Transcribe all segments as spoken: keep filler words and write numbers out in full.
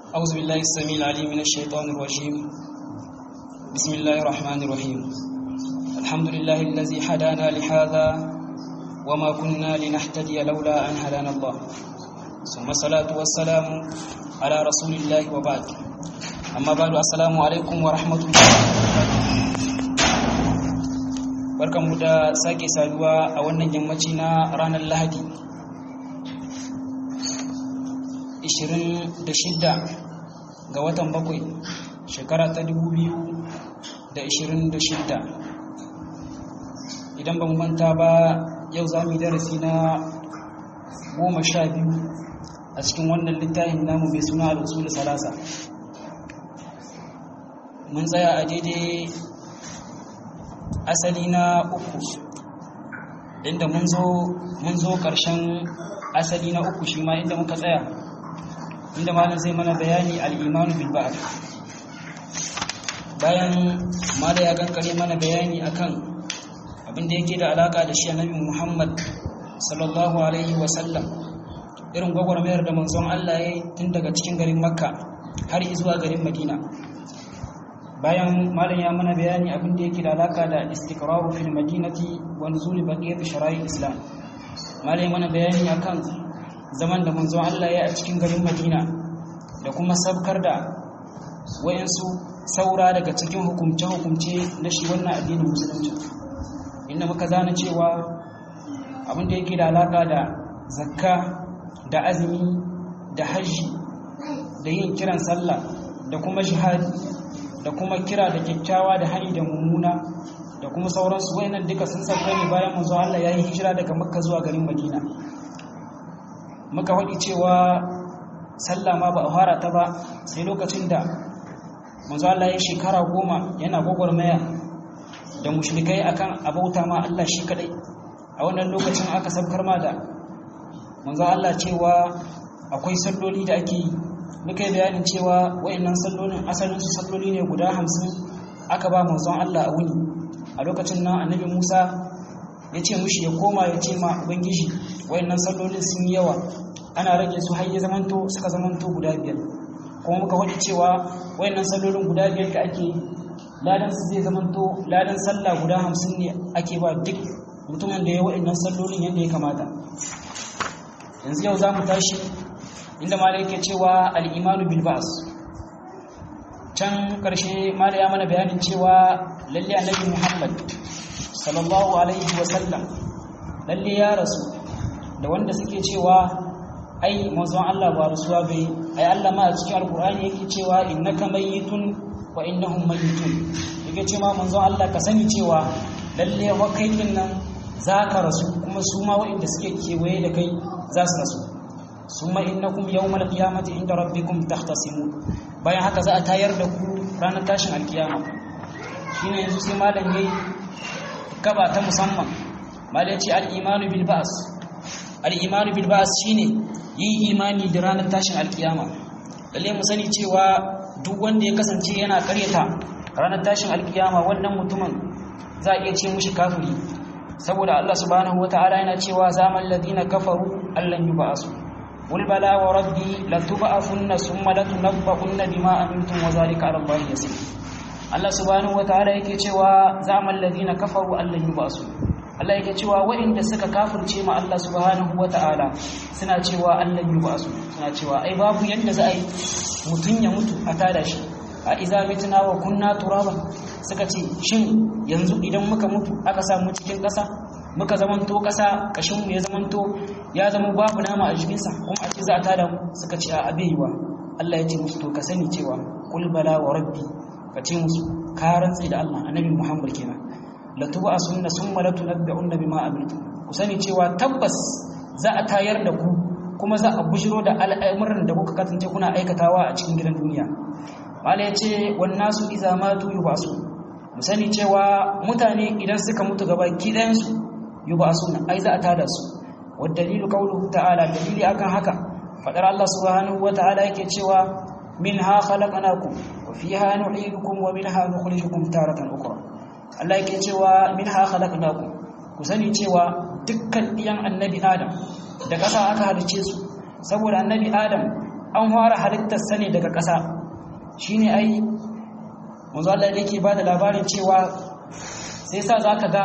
أعوذ بالله السميع العليم من الشيطان الرجيم. بسم الله الرحمن الرحيم. الحمد لله الذي هدانا لهذا وما كنا لنهتدي لولا أن هدانا الله، ثم الصلاة والسلام على رسول الله وبعد. أما بعد، السلام عليكم ورحمة الله. barkanmu da sake saduwa a wannan yammaci na ranar Lahadi ishirin da shida ga watan bakwai shekara ta dubu biyu da ishirin da shida. Idan ban manta ba, yau za mu yi darasi na goma sha biyu a cikin wannan littafin namu mai suna al-usul salasa. Mun tsaya a daidai asali na uku, inda mun zo mun zo ƙarshen asali na uku shi ma inda muka tsaya, inda malam zai mana bayani al-imanu bil ba'd. Bayan malam ya kankare mana bayani akan abin da yake da alaka da shi annabi Muhammad sallallahu alaihi wa sallam, irin gwagwarmayar da manzon Allah ya yi tun daga cikin garin Makka har zuwa garin Madina. Bayan malam ya mana bayani abin da yake da alaka da istiqraru fil madinati wa nuzul baqiyat shara'i islam. Malam ya mana bayani akan zaman da manzon Allah ya a cikin garin Madina da kuma sabkar da wayansu saura daga cikin hukumce-hukumce na shi wannan addinin musulunci, inda muka zana cewa abin da yake da alaka da zakka da azumi da hajji da yin kiran sallah da kuma jihadi da kuma kira da kyakkyawa da hani da mummuna da kuma sauransu, wayannan duka sun sauka ne bayan manzo Allah ya yi hijira daga Makka zuwa garin Madina. Muka faɗi cewa sallah ma ba a fara ta ba sai lokacin da manzo Allah ya shekara goma yana gwagwarmaya da mushrikai akan abauta ma Allah shi kadai. A wannan lokacin aka sabkar ma da manzo Allah cewa akwai salloli da ake yi. Muka yi bayanin cewa wayannan sallolin asalin su salloli ne guda hamsin aka ba manzon Allah a wuni. A lokacin nan annabi Musa ya ce mushi ya koma ya ce ma ubangiji wayannan sallolin sun yi yawa, ana rage su har ya zamanto suka zamanto guda biyar. Kuma muka wadi cewa wayannan sallolin guda biyar da ake ladan su zai zamanto ladan sallah guda hamsin ne ake ba duk mutumin da ya wayannan sallolin yadda ya kamata. Yanzu yau za mu tashi inda malai yake cewa al-imanu bil ba'th. Can karshe malai ya mana bayanin cewa lalle annabi Muhammad sallallahu alaihi wa sallam lalle ya rasu, da wanda suke cewa ai manzon Allah ba rasuwa bai, ai Allah ma a cikin alqur'ani yake cewa innaka mayyitun wa innahum mayyitun. Yake cewa manzon Allah ka sani cewa lalle wa kai din nan zaka rasu, kuma su ma wanda suke kewaye da kai za su rasu. summa innakum yawmal qiyamati inda rabbikum tahtasimun. Bayan haka za a tayar da ku ranar tashin alkiyama. Shine yanzu sai malam yayi gaba ta musamman. Malam yace al-imanu bil ba's. Al-imanu bil ba's shine yi imani da ranar tashin alkiyama. Lalle mu sani cewa duk wanda ya kasance yana karyata ranar tashin alkiyama, wannan mutumin za a iya ce mushi kafiri, saboda Allah subhanahu wataala yana cewa zamal ladina kafaru allan yub'asu. قل بلى وربي لتبعثن ثم لتنبؤن بما عملتم وذلك على الله يسير. Allah subhanahu wataala yake cewa zaman ladina kafaru allan yubasu. Allah yake cewa waɗanda suka kafirce ma Allah subhanahu wataala suna cewa allan yubasu, suna cewa ai babu yanda za a yi mutun ya mutu a tada shi. A iza mitna wa kunna turaban, suka ce shin yanzu idan muka mutu aka samu cikin ƙasa, muka zamanto ƙasa, kashin mu ya zamanto ya zama babu nama a jikinsa, kuma a ce za a tada mu, suka ce a abeiwa. Allah ya ce musu to ka sani cewa qul bala wa rabbi, ka ce musu ka rantsi da Allah, annabi Muhammad kenan, la tub'asunna summa la tunabbi'unna bima amiltum. Ku sani cewa tabbas za a tayar da ku, kuma za a bujiro da al'amuran da kuka kasance kuna aikatawa a cikin gidan duniya. Mala ya ce wan nasu iza matu yubasu. Mu sani cewa mutane idan suka mutu gaba kidansu yubasuna, ai za a tada su. Wad dalilu qawluhu ta'ala, dalili akan haka fadar Allah subhanahu wata'ala yake cewa minha khalaqnakum wa fiha nu'idukum wa minha nukhrijukum taratan ukhra. Allah yake cewa minha khalaqnakum, ku sani cewa dukkan diyan annabi Adam da ƙasa aka halice su, saboda annabi Adam an fara halittar sane daga ƙasa shine ai manzo Allah yake ba da labarin cewa sai sa zaka ga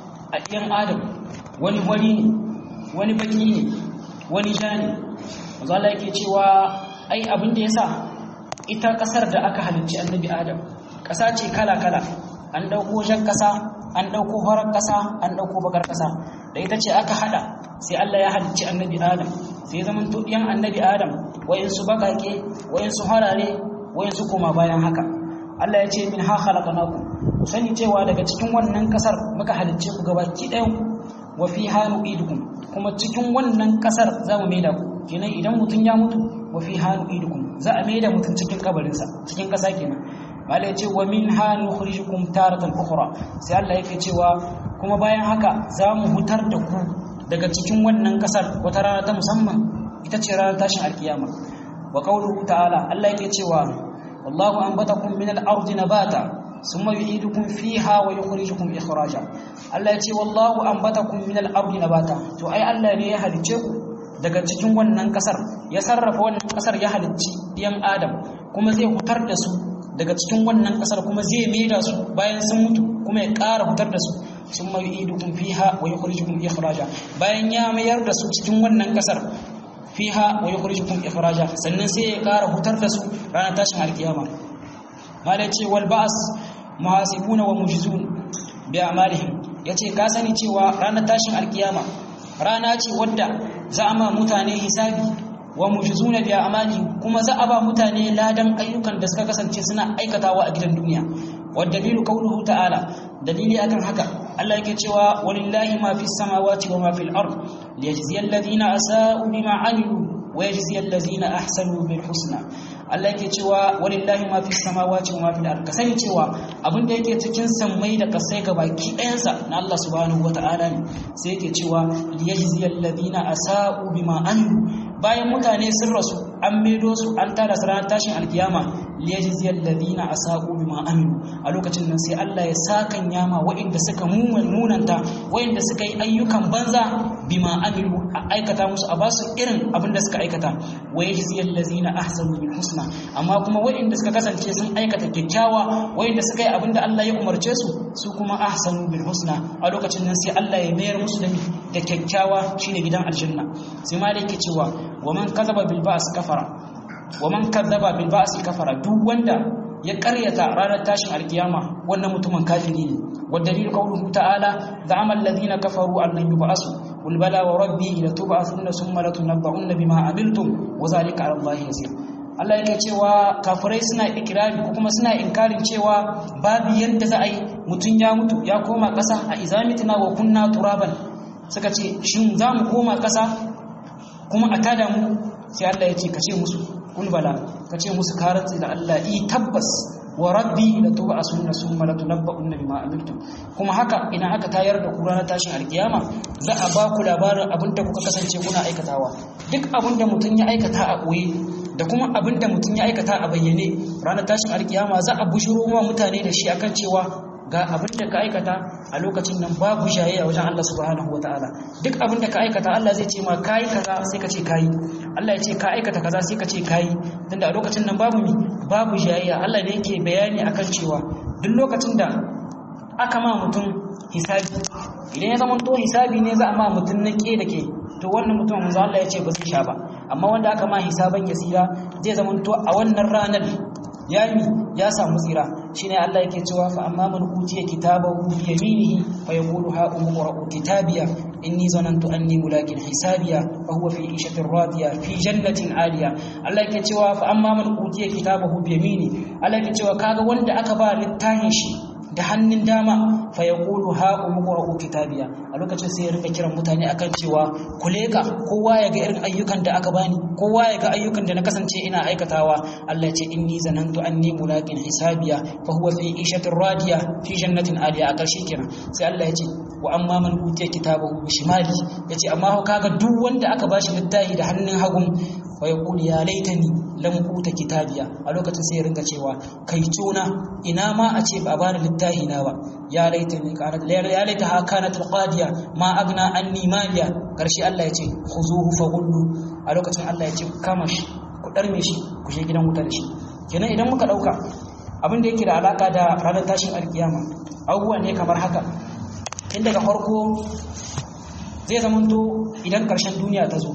a ɗiyan adam wani wari ne wani baki ne wani ja ne manzo Allah yake cewa ai abin da yasa ita ƙasar da aka halicci annabi adam ƙasa ce kala kala an dauko jan ƙasa an dauko farar ƙasa an dauko bakar ƙasa da ita ce aka hada sai Allah ya halicci annabi adam sai zaman to ɗiyan annabi adam wayansu bakake wayansu harare wayansu kuma bayan haka Allah ya ce min ha khalaqnakum ku sani cewa daga cikin wannan kasar muka halicce ku gabaki ɗayan wa fiha nu'idukum kuma cikin wannan kasar za mu maida ku kenan idan mutun ya mutu wa fiha nu'idukum za a maida mutun cikin kabarin sa cikin kasa kenan Allah ya ce wa minha nukhrijukum taratan ukhra sai Allah yake cewa kuma bayan haka za mu hutar da ku daga cikin wannan kasar wata rana ta musamman ita ce ranar tashin alkiyama wa qawluhu ta'ala Allah yake cewa wallahu anbatakum min al-ardi nabata thumma yu'idukum fiha wa yukhrijukum ikhraja Allah ya ce wallahu anbatakum min al-ardi nabata to ai Allah ne ya halice ku daga cikin wannan kasar ya sarrafa wannan kasar ya halicci ɗiyan adam kuma zai hutar da su daga cikin wannan kasar kuma zai maida su bayan sun mutu kuma ya ƙara hutar da su thumma yu'idukum fiha wa yukhrijukum ikhraja bayan ya mayar da su cikin wannan kasar fiha wa yukhrijukum ikhraja sannan sai ya ƙara hutar da su ranar tashin alkiyama malai ce wal ba's muhasibuna wa mujizun bi a'malihim yace ka sani cewa ranar tashin alkiyama rana ce wadda za a ma mutane hisabi wa mujizuna bi a'malihim kuma za a ba mutane ladan ayyukan da suka kasance suna aikatawa a gidan duniya والدليل قوله تعالى دليل أكن حكا الله يكتشوا ولله ما في السماوات وما في الأرض ليجزي الذين أساءوا بما عملوا ويجزي الذين أحسنوا بالحسنى الله يكتشوا ولله ما في السماوات وما في الأرض كسني تشوا أبن ده يكتشن سمي ده كسيك باكي أنسى نا الله سبحانه وتعالى سيكتشوا ليجزي الذين أساءوا بما عملوا bayan mutane sun rasu an maido su an tada su ranar tashin alkiyama liyajziyal ladina asaqu bima amilu a lokacin nan sai Allah ya sakan yama waɗanda suka munanta waɗanda suka yi ayyukan banza bima amilu a aikata musu a basu irin abin da suka aikata wa yajziyal ladina ahsanu bil husna amma kuma waɗanda suka kasance sun aikata kyakkyawa waɗanda suka yi abin da Allah ya umarce su su kuma ahsanu bil husna a lokacin nan sai Allah ya mayar musu da da kyakkyawa shine gidan aljanna sai ma da yake cewa ومن كذب بالباس كفر ومن كذب بالباس كفر duk wanda ya karyata ranar tashin alkiyama wannan mutumin kafiri ne والدليل قوله تعالى زعم الذين كفروا أن لن يبعثوا قل بلى وربي لتبعثن ثم لتنبؤن بما عملتم وذلك على الله يسير Allah yake cewa kafirai suna ikirari ko kuma suna inkarin cewa babu yanda za a yi mutun ya mutu ya koma ƙasa a izamitina wa kunna turaban suka ce shin za mu koma ƙasa kuma a tada mu sai Allah ya ce kace musu kul bala kace musu karatsi da Allah i tabbas wa rabbi la tub'asunna summa la tunabba'unna bima amiltum kuma haka idan aka tayar da ku ranar tashin alkiyama za a ba ku labarin abinda kuka kasance kuna aikatawa duk abinda mutun ya aikata a koyi da kuma abinda mutun ya aikata a bayyane ranar tashin alkiyama za a bushiro wa mutane da shi akan cewa ga abin da ka aikata a lokacin nan babu jayayya wajen Allah subhanahu wataala duk abin da ka aikata Allah zai ce ma kai kaza sai ka ce kai Allah ya ce ka aikata kaza sai ka ce kai dan da a lokacin nan babu mi babu jayayya Allah ne yake bayani akan cewa duk lokacin da aka ma mutum hisabi idan ya zama to hisabi ne za a ma mutum na ke da ke to wannan mutum manzo Allah ya ce ba zai sha ba amma wanda aka ma hisaban yasira zai zama to a wannan ranar yami ya samu tsira shine Allah yake cewa fa amma man utiya kitabahu bi yaminihi fa yaqulu ha umqra'u kitabiya inni zanantu anni mulaqin hisabiya fa huwa fi 'ishatin radiya fi jannatin 'aliya Allah yake cewa fa amma man utiya kitabahu bi yamini Allah yake cewa kaga wanda aka ba littafin shi da hannun dama fa yaqulu ha umqra'u kitabiya a lokacin sai ya rika kiran mutane akan cewa ku leka kowa ya ga irin ayyukan da aka bani kowa ya ga ayyukan da na kasance ina aikatawa Allah ya ce inni zanantu anni mulaqin hisabiya fa huwa fi 'ishatin radiya fi jannatin 'aliya a karshe kenan sai Allah ya ce wa amma man utiya kitabahu bi shimali yace amma kaga duk wanda aka bashi littafi da hannun hagun fa yaqulu ya laitani lam uta kitabiya a lokacin sai ya ringa cewa kai tona ina ma a ce ba bani littafi na ba ya laitani kanat ya laitaha kanat alqadiya ma agna anni maliya karshe Allah ya ce khuzuhu faghullu a lokacin Allah ya ce kama shi ku darme shi ku je gidan wuta da shi. Kenan idan muka dauka abin da yake da alaka da ranar tashin alkiyama abubuwa ne kamar haka. Tun daga farko zai zamanto idan karshen duniya ta zo,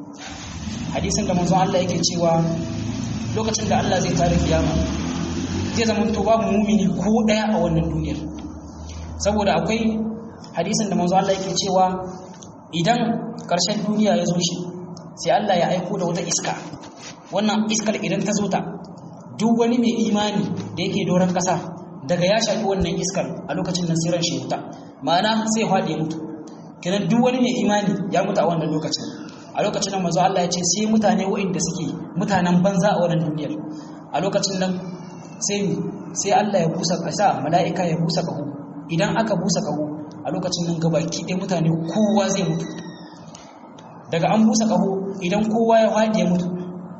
hadisin da manzon Allah yake cewa lokacin da Allah zai tare kiyama zai zamanto babu mumini ko daya a wannan duniyar, saboda akwai hadisin da manzon Allah yake cewa idan karshen duniya ya zo shi sai Allah ya aiko da wata iska. Wannan iskar idan ta zo ta, duk wani mai imani da yake doron kasa daga ya shafi wannan iskar a lokacin nan siran shi wuta, ma'ana sai faɗi mutu. Kenan duk wani mai imani ya mutu a wannan lokacin. A lokacin nan manzo Allah ya ce sai mutane waɗanda suke mutanen banza a wannan duniyar, a lokacin nan sai sai Allah ya busa kasa, mala'ika ya busa kaho. Idan aka busa kaho a lokacin nan gabaki ɗaya mutane kowa zai mutu. Daga an busa kaho idan kowa ya faɗi ya mutu,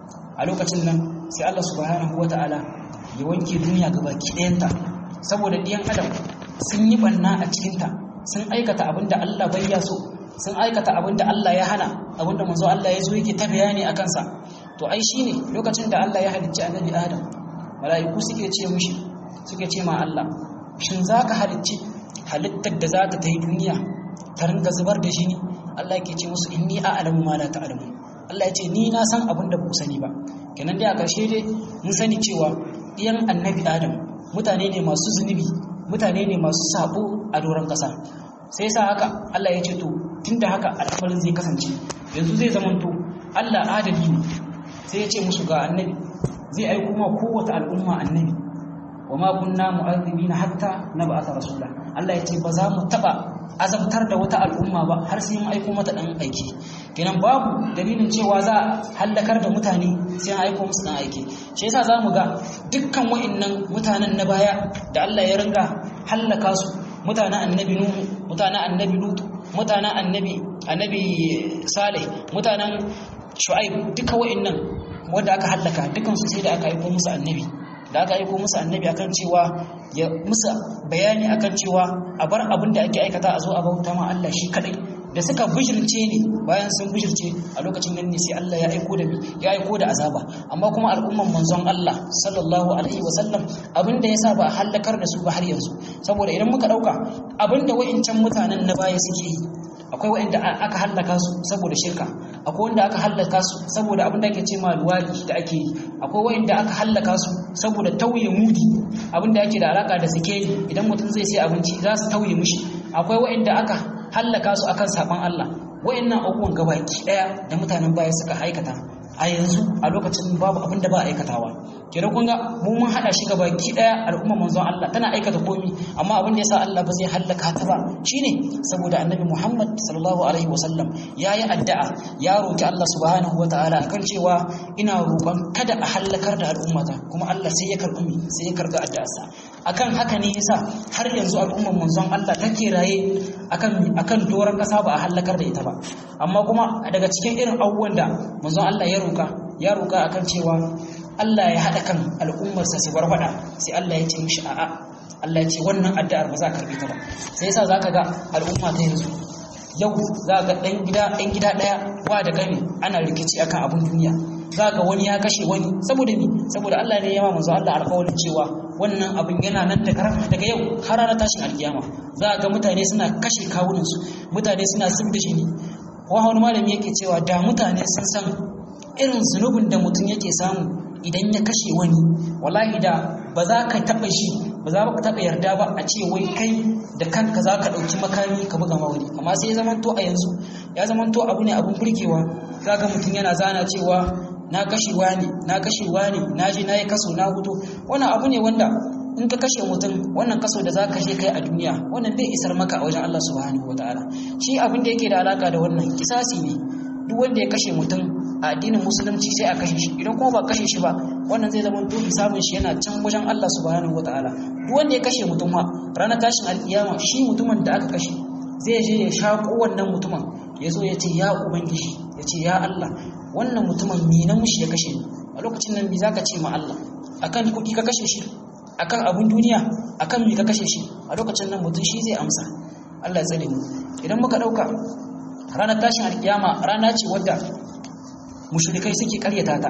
a lokacin nan sai Allah subhanahu wata'ala ya wanke duniya gabaki ɗayanta, saboda ɗiyan adam sun yi banna a cikinta, sun aikata abin da Allah bai ya so, sun aikata abin da Allah ya hana, abin da manzo Allah ya zo yake ta bayani a kansa. To ai shine lokacin da Allah ya halicci annabi Adam, mala'iku suke ce mishi suke ce ma Allah, shin zaka halicci halittar da za ta yi duniya ta ringa zubar da jini? Allah yake ce musu inni a'lamu ma la ta'lamu. Allah ya ce ni na san abin da ku sani ba. Kenan dai a ƙarshe dai mun sani cewa ɗiyan annabi Adam mutane ne masu zunubi, mutane ne masu sabo a doron ƙasa. Sai sa haka Allah ya ce to tunda haka al'amarin zai kasance, yanzu zai zamanto Allah adali ne. Sai ya ce musu ga annabi zai aiko ma kowace al'umma annabi, wa ma kunna mu'adhibina hatta nab'atha rasula. Allah ya ce ba za mu taba azabtar da wata al'umma ba har sai mun aiko mata dan aiki. Kenan babu dalilin cewa za a halakar da mutane sai an aiko musu dan aiki. Shi yasa zamu ga dukkan wa'annan mutanen na baya da Allah ya ringa halaka su, mutanen annabi Nuhu, mutanen annabi Lut, mutanen annabi annabi Salih, mutanen Shu'aib, duka wa'annan wanda aka halaka dukan su sai da aka aiko musu annabi. Da aka aiko musu annabi akan cewa ya musu bayani akan cewa a bar abin da ake aikata a zo a bauta ma Allah shi kadai. Da suka bijirce ne, bayan sun bijirce a lokacin nan ne sai Allah ya aiko da ya aiko da azaba. Amma kuma al'umman manzon Allah sallallahu alaihi wasallam abinda yasa ba a halakar da su ba har yanzu, saboda idan muka dauka abinda wa'incan mutanen na baya suke yi, akwai wa'inda aka halaka su saboda shirka, akwai wanda aka halaka su saboda abinda ake cewa luwadi da ake yi, akwai wa'inda aka halaka su saboda tauye mudi, abinda yake da alaka da sikeli, idan mutum zai sai abinci za su tauye mishi. Akwai wa'inda aka hallaka su akan saban Allah. Wayannan abubuwan gabaki daya da mutanen baya suka aikata a yanzu a lokacin babu abin da ba a aikatawa. Kira kun ga mu mun hada shi gabaki daya al'umma manzon Allah tana aikata komai, amma abin da yasa Allah ba zai hallaka ta ba shine saboda annabi Muhammad sallallahu alaihi wasallam yayi addu'a, ya roki Allah subhanahu wataala kan cewa ina roƙon kada a hallakar da al'ummata, kuma Allah sai ya karbi sai ya karbi addu'arsa. Akan haka ne yasa har yanzu al'ummar manzon Allah take raye akan akan doran kasa ba a halakar da ita ba. Amma kuma daga cikin irin abubuwan da manzon Allah ya roka ya roka akan cewa Allah ya hada kan al'ummar sa su barbada, sai Allah ya ce mishi a'a, Allah ya ce wannan addu'ar ba za ka karbe ta ba. Sai yasa zaka ga al'umma ta yanzu yau za ga dan gida dan gida daya wa da gani ana rikici akan abun duniya, za ga wani ya kashe wani saboda ni saboda Allah ne ya ma manzo Allah alƙawarin cewa wannan abin yana nan da karar daga yau har ranar tashin alkiyama. Za ga mutane suna kashe kawunansu, mutane suna zub da jini. Wani malami yake cewa da mutane sun san irin zunubin da mutum yake samu idan ya kashe wani, wallahi da ba za ka taɓa shi, ba za ka taɓa yarda ba a ce wai kai da kanka za ka ɗauki makami ka buga ma wani. Amma sai ya zamanto a yanzu ya zamanto abu ne abun burgewa. Za ga mutum yana zana cewa na kashe wani na kashe wani na je na yi kaso na hutu. Wannan abu ne wanda in ka kashe mutum, wannan kaso da za ka je kai a duniya, wannan bai isar maka a wajen Allah subhanahu wataala. Shi abin da yake da alaka da wannan kisasi ne. Duk wanda ya kashe mutum a addinin musulunci sai a kashe shi, idan kuma ba kashe shi ba wannan zai zama to hisabin shi yana can wajen Allah subhanahu wataala. Duk wanda ya kashe mutum ma ranar tashin alkiyama, shi mutumin da aka kashe zai je ya shaƙo wannan mutumin, ya zo ya ce ya ubangiji, ya ce ya Allah, wannan mutumin mi na mushi ya kashe ni. A lokacin nan mi zaka ce ma Allah? Akan kuɗi ka kashe shi, akan abun duniya, akan mi ka kashe shi? A lokacin nan mutum shi zai amsa. Allah ya tsare mu. Idan muka dauka ranar tashin alkiyama rana ce wadda mushrikai suke karyata ta,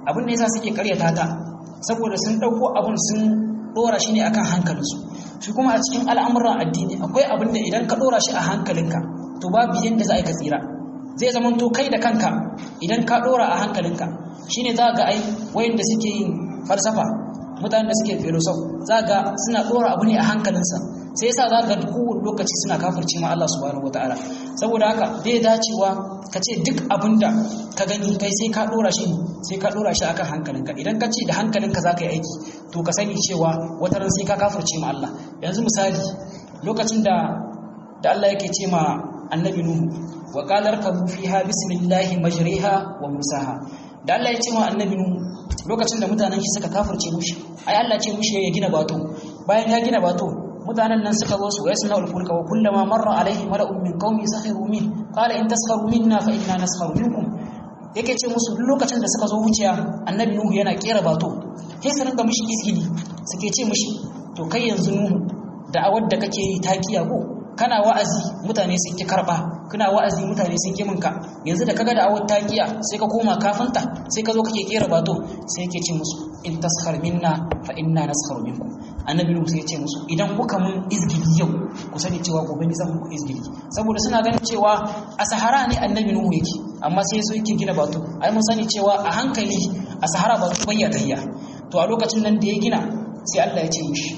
abin da yasa suke karyata ta saboda sun dauko abin sun dora shi ne akan hankalinsu. Shi kuma a cikin al'amuran addini akwai abin da idan ka dora shi a hankalinka to babu yanda za a yi ka tsira. Zai zama to kai da kanka idan ka dora a hankalinka shine za ga ai wayanda suke yin falsafa, mutanen da suke philosophy za ga suna dora abu ne a hankalinsa, sai yasa za ga kowane lokaci suna kafirce ma Allah subhanahu wataala. Saboda haka bai dacewa ka ce duk abinda ka gani kai sai ka dora shi sai ka dora shi akan hankalinka. Idan ka ce da hankalinka za ka yi aiki to ka sani cewa wata ran sai ka kafirce ma Allah. Yanzu misali lokacin da da Allah yake ce ma annabi Nuhu wa qala irkabu fiha bismillahi majriha wa mursaha, da Allah ya ce ma annabi Nuhu lokacin da mutanen shi suka kafirce mushi, ai Allah ce mushi ya gina bato. Bayan ya gina bato mutanen nan suka zo su wa yasna al-fulka wa kullama marra alaihi mala'un min qaumi sakhiru min qala in taskharu minna fa inna naskharu minkum. Yake ce musu duk lokacin da suka zo wuciya annabi Nuhu yana kera bato sai su ringa mishi izgili, suke ce mishi to kai yanzu Nuhu da awar da kake yi ta kiyago, kana wa'azi mutane sun ki karba, kana wa'azi mutane sun ki minka, yanzu da kaga da awar ta kiya sai ka koma kafinta sai ka zo kake kera bato. Sai yake ce musu in taskhar minna fa inna naskharu minkum. Annabi Nuhu sai ya ce musu idan kuka mun izgili yau ku sani cewa gobe ni zan muku izgili, saboda suna ganin cewa a Sahara ne annabi Nuhu yake amma sai so yake gina bato. Ai mun sani cewa a hankali a Sahara ba su bayya tahiya. To a lokacin nan da ya gina sai Allah ya ce mishi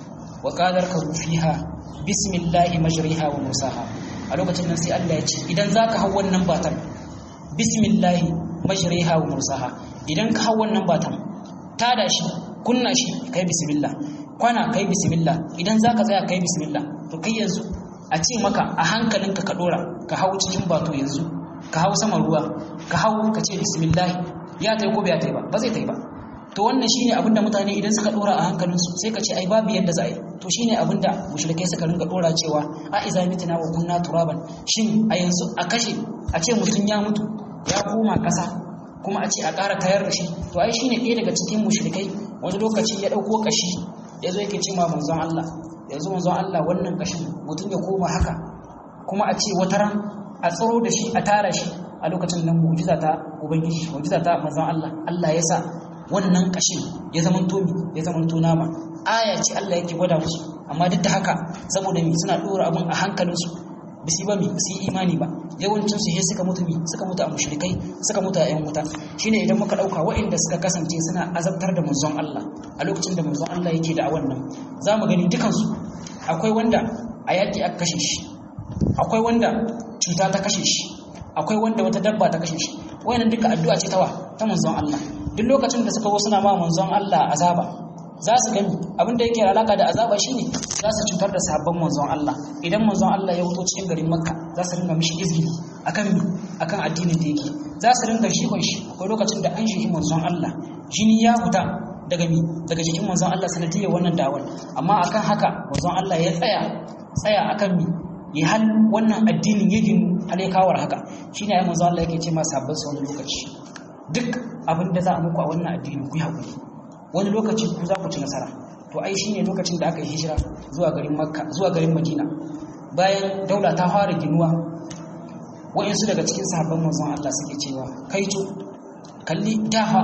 wa qadar ka fiha bismillahi majriha wa mursaha. A lokacin nan sai Allah ya ce idan zaka hau wannan batan bismillahi majriha wa mursaha, idan ka hau wannan batan tada shi kunna shi kai bismillah, kwana kai bismillah, idan zaka tsaya kai bismillah. To kai yanzu a ce maka a hankalinka ka dora ka hau cikin bato, yanzu ka hau saman ruwa ka hau ka ce bismillah, ya tai ko bai tai ba ba zai tai ba. To wannan shine abinda mutane idan suka dora a hankalinsu sai ka ce ai babu yadda za a yi. To shine abinda mushrikai suka ringa dora cewa a iza mitina wa kunna turaban, shin a yanzu a kashe a ce mutun ya mutu ya koma kasa kuma a ce a ƙara tayar da shi. To ai shine ɗaya daga cikin mushrikai wani lokaci ya dauko kashi yazo yake ce ma manzon Allah, yanzu manzon Allah wannan kashin mutun ya koma haka kuma a ce wataran a tsaro da shi a tara shi. A lokacin nan mu'jiza ta ubangiji, mu'jiza ta manzon Allah, Allah ya sa wannan kashin ya zama tomi ya zama nama. Aya ce Allah yake gwada musu, amma duk da haka saboda mi suna dora abun a hankalinsu bisi ba mi bisi imani ba, yawancin su he suka mutu mi suka mutu a mushrikai, suka mutu a yan wuta. Shine idan muka dauka waɗanda suka kasance suna azabtar da manzon Allah a lokacin da manzon Allah yake da wannan, zamu gani dukan su akwai wanda a yaki aka kashe shi, akwai wanda cuta ta kashe shi, akwai wanda wata dabba ta kashe shi. Wayannan duka addu'a ce tawa ta manzon Allah. Duk lokacin da suka zo suna ma manzon Allah azaba za su gani abin da yake alaka da azaba shine za su cutar da sahabban manzon Allah. Idan manzon Allah ya wuto cikin garin Makka za su ringa mishi izgili akan mi akan addinin da yake, za su ringa shihon shi. Akwai lokacin da an shihi manzon Allah jini ya fita daga mi daga jikin manzon Allah sanadiyar wannan dawal, amma akan haka manzon Allah ya tsaya tsaya akan mi ya hal wannan addinin ya ginu alaikawar haka. Shine ai manzon Allah yake ce ma sahabban sa wani lokaci duk abin da za a muku a wannan addini ku yi haƙuri, wani lokaci ku za ku ci nasara. To ai shine lokacin da aka yi hijira zuwa garin Makka zuwa garin Madina, bayan daula ta fara ginuwa, wayansu daga cikin sahabban manzon Allah suke cewa kai to kalli dafa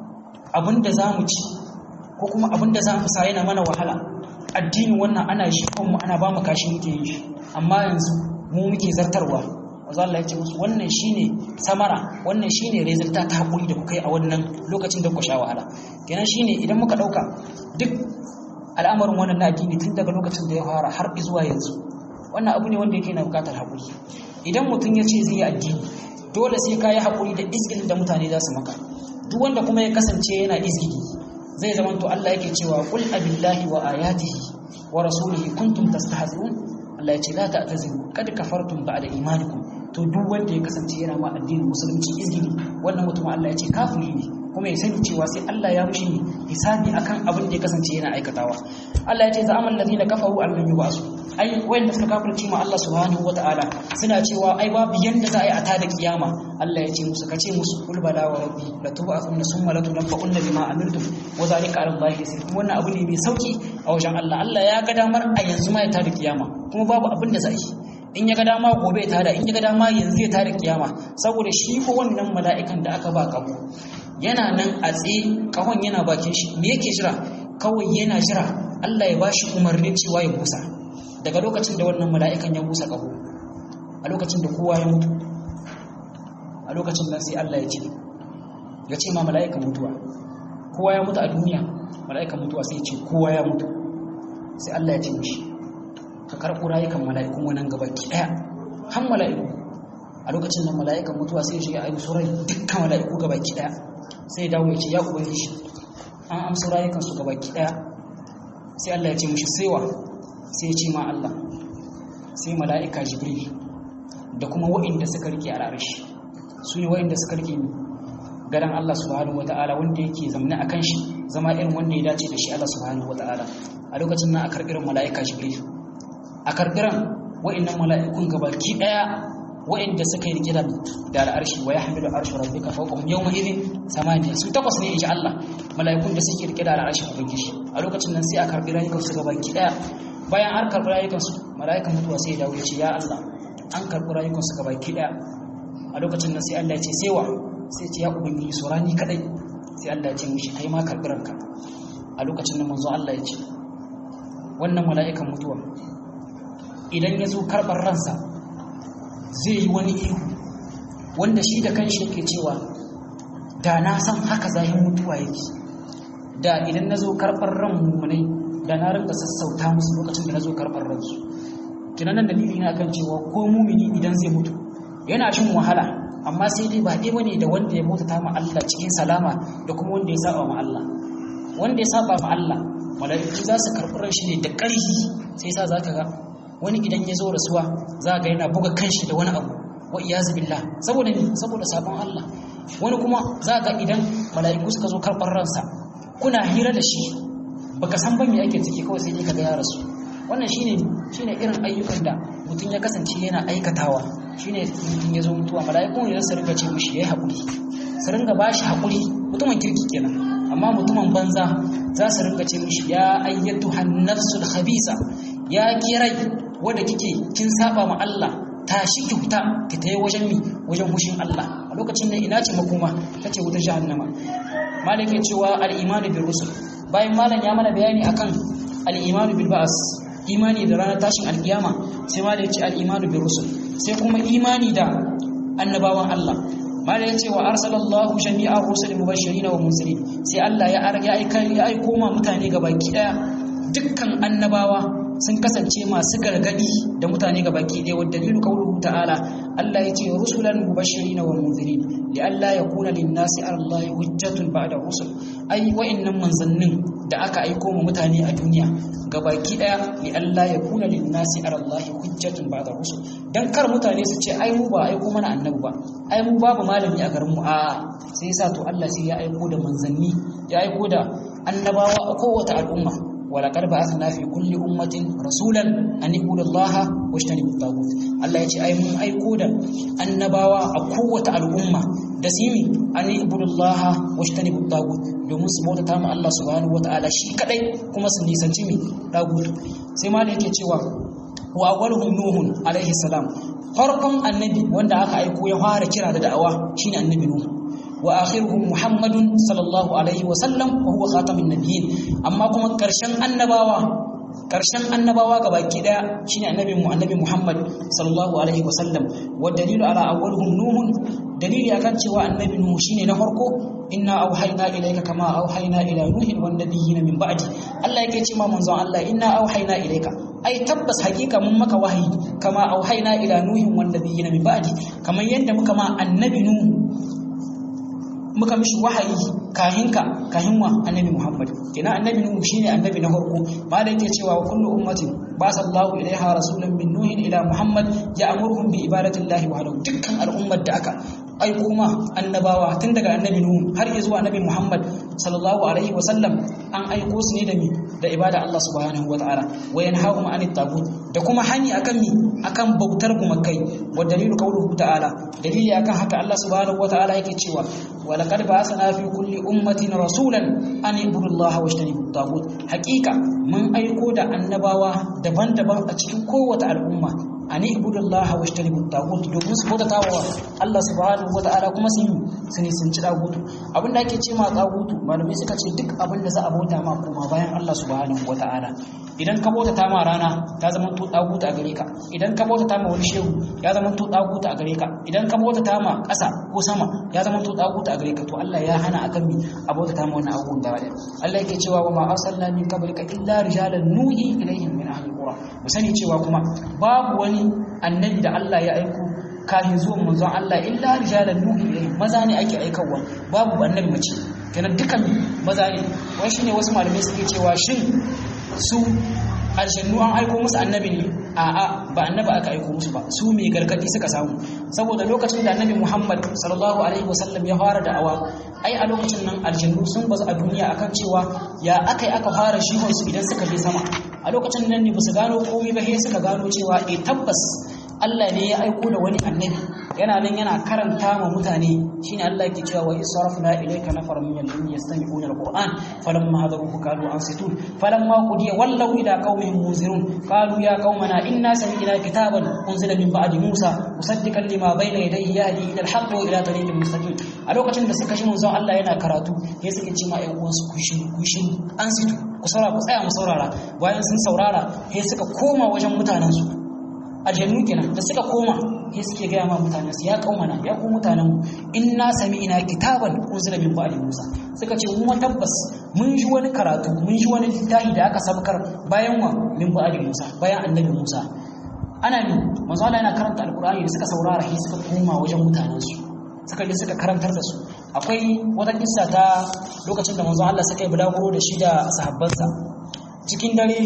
abin da zamu ci ko kuma abin da zamu sa yana mana wahala, addinin wannan ana shi kuma ana ba mu kashi muke yin shi, amma yanzu mu muke zartarwa. Wanzu Allah ya ce musu wannan shine samara, wannan shine resulta ta haƙuri da kuka yi a wannan lokacin da ku sha wahala. Kenan shine idan muka ɗauka duk al'amarin wannan na addini tun daga lokacin da ya fara har zuwa yanzu, wannan abu ne wanda yake na buƙatar haƙuri. Idan mutum ya ce zai yi addini dole sai ka yi haƙuri da izgilin da mutane za su maka. Duk wanda kuma ya kasance yana izgili zai zama to Allah yake cewa qul abillahi wa ayatihi wa rasulihi kuntum tastahzi'un. Allah ya ce la ta'tazilu kad kafartum ba'da imanikum. To duk wanda ya kasance yana ma addinin musulunci izgili, wannan mutum Allah ya ce kafiri ne, kuma ya sani cewa sai Allah ya mushi hisabi akan abin da ya kasance yana aikatawa. Allah ya ce za'amal ladina kafaru an lam yubasu, ai wanda suka kafirci ma Allah subhanahu wataala suna cewa ai babu yanda za a yi a tada kiyama. Allah ya ce musu kace musu kul bala wa rabbi la tub'athunna summa la tunabbaunna bima amiltum wa zalika ala Allah yasir. Wannan abu ne mai sauki a wajen Allah. Allah ya ga damar a yanzu ma ya tada kiyama kuma babu abin da za a yi. in ya ga dama gobe ya tada, in ya ga dama yanzu ya tada kiyama. Saboda shi ko wannan mala'ikan da aka ba kaho yana nan a tsaye, kahon yana bakin shi, me yake jira? Kawai yana jira Allah ya bashi umarnin cewa ya busa. Daga lokacin da wannan mala'ikan ya busa kaho, a lokacin da kowa ya mutu, a lokacin nan sai Allah ya ce ya ce ma mala'ikan mutuwa, kowa ya mutu a duniya, mala'ikan mutuwa sai ya ce kowa ya mutu. Sai Allah ya ce mishi ka karɓo rayukan mala'ikun wannan gabaki ɗaya, har mala'iku. A lokacin nan mala'ikan mutuwa sai ya shiga a yi rai dukkan mala'iku gabaki ɗaya, sai ya dawo ya ce ya ubangiji an amsa rayukan su gabaki ɗaya. Sai Allah ya ce mishi saiwa, sai ya ce ma Allah sai mala'ika Jibril da kuma wa'inda suka rike al'arshi, su ne wa'inda suka rike gadan Allah subhanahu wata'ala wanda yake zamne akan shi zama irin wanda ya dace da shi Allah subhanahu wata'ala. A lokacin nan a karɓiran mala'ika Jibril, a karɓiran wa'innan mala'ikun gabaki ɗaya wa'inda suka yi rike da al'arshi, wa yahmilu arsha rabbika fawqahum yawma idhin samaniya, su takwas ne insha Allah mala'ikun da suke rike da al'arshi ubangiji. A lokacin nan sai a karɓi rayukan su gabaki ɗaya. Bayan an karɓi rayukan su, mala'ikan mutuwa sai ya dawo ya ce ya Allah an karɓi rayukan su gabaki ɗaya. A lokacin nan sai Allah ya ce sai wa, sai ce ya ubangiji saurani kadai. Sai Allah ya ce mishi kai ma karɓi ranka. A lokacin nan manzo Allah ya ce wannan mala'ikan mutuwa idan ya zo karɓar ransa zai yi wani ihu wanda shi da kanshi yake cewa da na san haka zahin mutuwa yake, da idan na zo karɓar ran mummunai da na rinka sassauta musu lokacin da na zo karɓar ransu. Tunanin dalili na kan cewa ko mumini idan zai mutu yana shin wahala, amma sai dai ba ɗaya bane da wanda ya bautata ma Allah cikin salama da kuma wanda ya saba ma Allah. Wanda ya saba ma Allah mala'iku za su karɓi ran shi ne da ƙarfi, sai sa za ka ga wani idan ya zo rasuwa za ga yana buga kanshi da wani abu, wa iyazu billah, saboda ne saboda sabon Allah. Wani kuma za ga idan mala'iku suka zo karɓar ransa kuna hira da shi baka san ba me ake ciki, kawai sai ka ga ya rasu. Wannan shine shine irin ayyukan da mutum ya kasance yana aikatawa. Shine mutum ya zo mutuwa mala'iku ne su ringa ce mishi yayi hakuri, su ringa bashi hakuri, mutumin kirki kenan. Amma mutumin banza za su ringa ce mishi ya ayyatuhan nafsul khabisa, ya kirai wanda kike kin saba ma Allah, tashi ki huta ki tayi wajen mi wajen hushin Allah. A lokacin da ina ce makoma tace wutar jahannama. Malik ya cewa al-imanu bir rusul, bayan malam ya mana bayani akan al-imanu bil ba'as, imani da ranar tashin alkiyama, sai malam ya ce al-imanu bir rusul, sai kuma imani da annabawan Allah. Malam ya ce wa arsalallahu jami'ar rusul mubashirin wa munzirin, sai Allah ya aika ya aiko ma mutane gabaki daya, dukkan annabawa sun kasance masu gargadi da mutane gabaki daya. Wa dalilu qawluhu ta'ala, Allah ya ce rusulan mubashirin wa munzirin li alla yakuna lin-nasi 'ala Allahi hujjatun ba'da rusul. Ai wa'annan manzannin da aka aiko ma mutane a duniya gabaki daya li alla yakuna lin-nasi 'ala Allahi hujjatun ba'da rusul, dan kar mutane su ce ai mu ba aiko mana annabi ba, ai mu babu malami a garin mu. a sai yasa to Allah sai ya aiko da manzanni, ya aiko da annabawa a kowace al'umma. walaqad ba'athna fi kulli ummatin rasulan an ibudu allaha wajtanibu at-taghut. Allah ya ce ai mun aiko da annabawa a kowace al'umma da simi an ibudu allaha wajtanibu at-taghut, domin su bauta ma Allah subhanahu wata'ala shi kadai kuma su nisanci mi tagut. sai ma da yake cewa wa awwaluhum nuhun alaihi salam, farkon annabi wanda aka aiko ya fara kira da da'awa shine annabi nuh. wa akhiruhum muhammadun sallallahu alaihi wa sallam wa huwa khatamun nabiyyin, amma kuma karshen annabawa karshen annabawa gabaki daya shine annabi mu annabi muhammad sallallahu alaihi wa sallam. wa dalilu ala awwaluhum nuhun, dalili akan cewa annabi nuh shine na farko, inna auhayna ilayka kama auhayna ila nuhin wan nabiyyin min ba'di. Allah yake cewa manzon Allah inna auhayna ilayka, ai tabbas hakika mun maka wahayi, kama auhayna ila nuhin wan nabiyyin min ba'di, kaman yanda muka ma annabi nuh muka mishi wahayi kahinka kahinwa annabi Muhammad. Kina annabi nuh shine annabi na farko. Malai yake cewa kullu ummatin basallahu ilaiha rasulan min nuhin ila Muhammad ya'muruhum bi ibadati llahi wahdahu, dukkan al'ummar da aka aiko ma annabawa tun daga annabi nuh har zuwa annabi Muhammad sallallahu alaihi wasallam an aiko su ne da mi da ibada Allah subhanahu wataala. wa yanhahum anit tagut, da kuma hani akan mi akan bautar gumakai. wa dalilu qawluhu ta'ala, dalili akan haka Allah subhanahu wataala yake cewa wa laqad ba'athna fi kulli ummatin rasulan an ibudu allaha wajtanibu at-tagut. Hakika mun aiko da annabawa daban-daban a cikin kowace al'umma ani ibudullaha washtanibu tagut domin su bautata wa Allah subhanahu wata'ala kuma su su ne sun ci tagutu abinda ake ce ma tagutu malamai suka ce duk abinda za a bauta ma kuma bayan Allah subhanahu wata'ala idan ka bautata ma rana ta zama to tagutu a gare ka idan ka bautata ma wani shehu ya zama to tagutu a gare ka idan ka bautata ma ƙasa ko sama ya zama to tagutu a gare ka to Allah ya hana akan mi a bautata ma wannan abubuwan da wani Allah yake cewa wa ma arsalna min qablika illa rijalan nuhi ilaihim min ahli alqura mu sani cewa kuma babu wani annabi da Allah ya aiko kafin zuwan manzon Allah illa rijalan nuhi ilaihim maza ne ake aikawa babu annabi mace kenan dukan maza ne wai shine wasu malamai suke cewa shin su aljannu an aiko musu annabi ne a'a ba annabi aka aiko musu ba su mai gargadi suka samu saboda lokacin da annabi Muhammad sallallahu alaihi wasallam ya fara da'awa ai a lokacin nan aljannu sun bazu a duniya akan cewa ya akai aka fara shihon su idan suka je sama a lokacin nan ne basu gano komai ba sai suka gano cewa eh tabbas Allah ne ya aiko da wani annabi yana nan yana karanta ma mutane shine Allah yake cewa wa isarafna ilayka nafaran min al-jinni yastami'una al-Qur'an falamma hadaruhu qalu ansitun falamma qudiya wallaw ila qaumihim munzirun qalu ya qaumana inna sami'na kitaban unzila min ba'di Musa musaddiqan lima bayna yadayhi yahdi ila al-haqq wa ila tariqin mustaqim a lokacin da suka ji manzon Allah yana karatu sai suke ce ma ƴan uwansu ku shi ku shi ansitu ku saurara ku tsaya mu saurara bayan sun saurara sai suka koma wajen mutanen su aljannu kenan da suka koma sai suke gaya ma mutanen su ya kaumana ya ku mutanen inna sami'na kitaban unzila min ba'di Musa suka ce mu tabbas mun ji wani karatu mun ji wani littafi da aka sabkar bayan wa min ba'di Musa bayan annabi Musa ana ne manzo Allah yana karanta alqur'ani da suka saurara sai suka koma wajen mutanen su suka je suka karantar da su akwai wata kissa ta lokacin da manzo Allah suka yi bulaguro da shi da sahabbansa cikin dare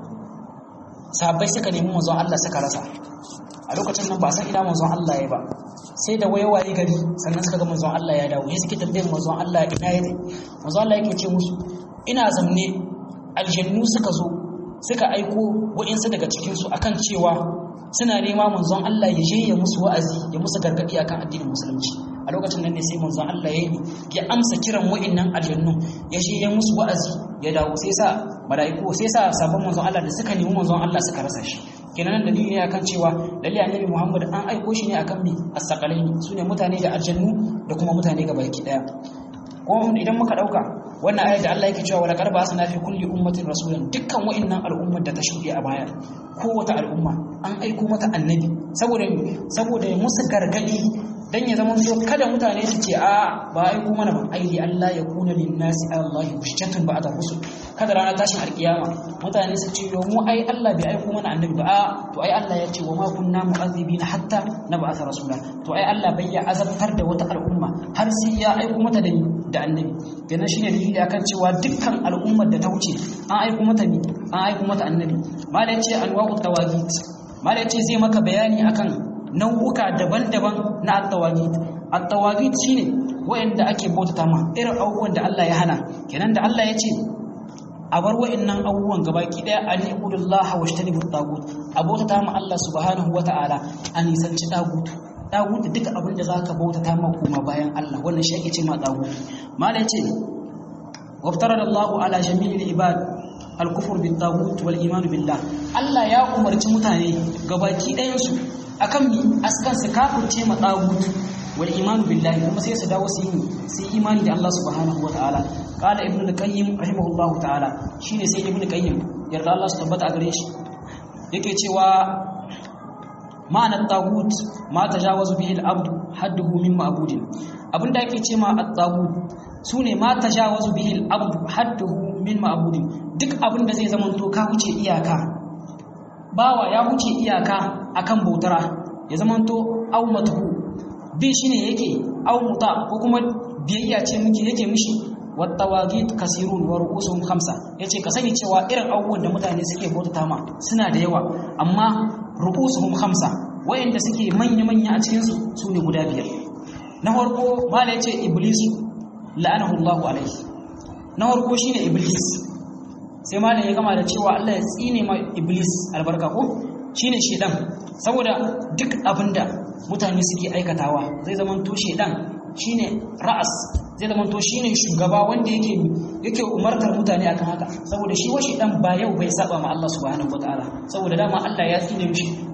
sahabbai suka nemi manzon Allah suka rasa a lokacin nan ba san ina manzon Allah ya ba sai da wayewaye gari sannan suka ga manzon Allah ya dawo sai suke tambayar manzon Allah ina yake manzon Allah yake ce musu ina zamne aljannu suka zo suka aiko wa'insu daga cikin su akan cewa suna nema manzon Allah ya je ya musu wa'azi ya musu gargadi akan addinin musulunci a lokacin nan ne sai manzon Allah ya yi ya amsa kiran wa'innan aljannu ya je ya musu wa'azi ya dawo sai sa malaiku sai sa sabon manzon Allah da suka nemi manzon Allah suka rasa shi kenan dalili ne akan cewa lalle annabi Muhammad an aiko shi ne akan bi as-saqalaini sune mutane da aljannu da kuma mutane gabaki daya ko idan muka dauka wannan ayat da Allah yake cewa wala qarba asna fi kulli ummatin rasulan dukkan wa'innan al'ummar da ta shuɗe a baya kowace al'umma an aiko mata annabi saboda saboda ya musu gargadi dan ya zama so kada mutane su ce a ba aiko mana ba aidi Allah ya kuna linnasi Allah hujjatun ba'da rusul kada rana tashin alkiyama mutane su ce yo mu ai Allah bai aiko mana annabi ba a to ai Allah ya ce wa ma kunna mu'azzibina hatta nab'atha rasula to ai Allah bai ya azabtar da wata al'umma har sai ya aiko mata da da annabi kenan shine dalili akan cewa dukkan al'ummar da ta wuce an aiko mata ni an aiko mata annabi malai ce anwa'ut tawagit malai ce zai maka bayani akan nau'uka daban-daban na at-tawagit at-tawagit shine wayanda ake bautata ma irin abubuwan da Allah ya hana kenan da Allah ya ce a bar wayannan abubuwan gabaki daya an ibudullah wa ishtanibu at-tagut abota ma Allah subhanahu wata'ala an nisanci tagut tagut duka abin da zaka bautata ma kuma bayan Allah wannan shi ake ce ma tagut mala yace waftarada Allah ala jami'il ibad al-kufr bit-tagut wal iman billah Allah ya umarci mutane gabaki dayan su akan mi askan su kafirce ma tagut wal iman billahi kuma sai su dawo su yi su imani da Allah subhanahu wata'ala qala ibn al-qayyim rahimahullahu ta'ala shine sai ibn al-qayyim yarda Allah su tabbata a gare shi yake cewa ma'anar tagut ma tajawazu bihi al-abd hadduhu min ma'budin abinda yake ce ma at-tagut sune ma tajawazu bihi al-abd hadduhu min ma'budin duk abinda zai zama to ka wuce iyaka bawa ya wuce iyaka akan bautara ya zama to au matuhu bi shine yake au muta ko kuma biyayya ce muke yake mishi wattawagit kasirun wa ru'usuhum khamsa yace ka sani cewa irin abubuwan da mutane suke bautata ma suna da yawa amma ru'usuhum khamsa wayanda suke manya manya a cikin su sune guda biyar na farko mala yace iblis la'anahu Allah alaihi na farko shine iblis sai mala ya gama da cewa Allah ya tsine ma iblis albarka ko shine shedan saboda duk abinda mutane suke aikatawa zai zama to shedan shine ra'as zai zama to shine shugaba wanda yake yake umartar mutane akan haka saboda shi washi dan ba yau bai saba ma Allah subhanahu wataala saboda dama Allah ya tsine mishi a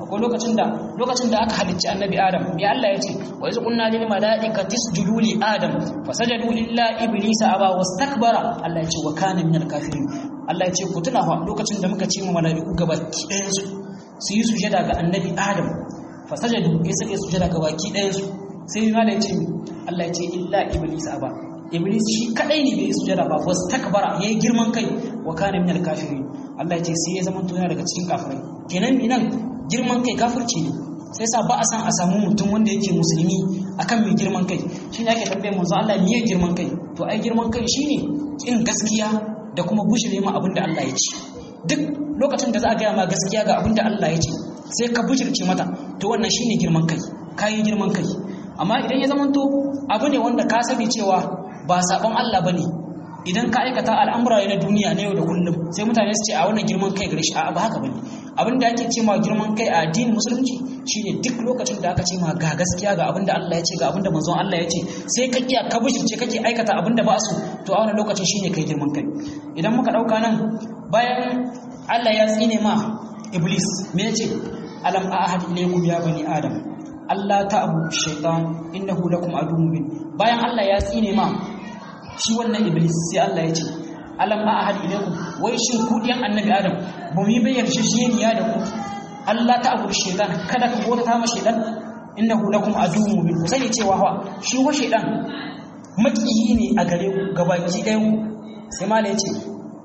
ko lokacin da lokacin da aka halicci annabi Adam me Allah ya ce wa iz qulna lil malaikati isjudu li adam fasajadu illa iblisa aba wastakbara Allah ya ce wa kana minal kafirin Allah ya ce ku tuna fa lokacin da muka ce mu malaiku gabaki ɗayan su su yi sujada ga annabi Adam fasajadu ya sake sujada ga baki ɗayan su sai ma da ya ce Allah ya ce illa iblisa aba iblis shi kadai ne bai sujada ba wastakbara yayi girman kai wa kana minal kafirin Allah ya ce sai ya zama tuna daga cikin kafirai kenan minan girman kai kafirci ne sai sa ba a san a samu mutum wanda yake musulmi akan mai girman kai shine ake tambaye manzo Allah me yake girman kai to ai girman kai shine kin gaskiya da kuma bushire ma abinda Allah ya ce duk lokacin da za a ga ma gaskiya ga abinda Allah ya ce sai ka bushirce mata to wannan shine girman kai kai girman kai amma idan ya zama to abu ne wanda ka sani cewa ba sabon Allah bane idan ka aikata al'amura na duniya na yau da kullum sai mutane su ce a wannan girman kai gare shi a ba haka bane abin da ake ce ma girman kai a addinin musulunci shine duk lokacin da aka ce ma ga gaskiya ga abin da Allah ya ce ga abin da manzon Allah ya ce sai ka kiya ka bishirce kake aikata abin da ba su to a wannan lokacin shine kai girman kai idan muka dauka nan bayan Allah ya tsine ma iblis me yace alam ahad ilaykum ya bani adam Allah ta'budu shaytan innahu lakum aduwwun mubin bayan Allah ya tsine ma shi wannan iblis sai Allah ya ce alam ahad ilaykum wai shin ku diyan annabi adam ba mu yi bayyana shishiyaniya da ku Allah ta'budu shaytan kada ku bauta ma shaytan innahu lakum aduwwun mubin ku sani cewa wa shi wa shaytan makiyi ne a gare ku gabaki ɗayan ku sai ma ya ce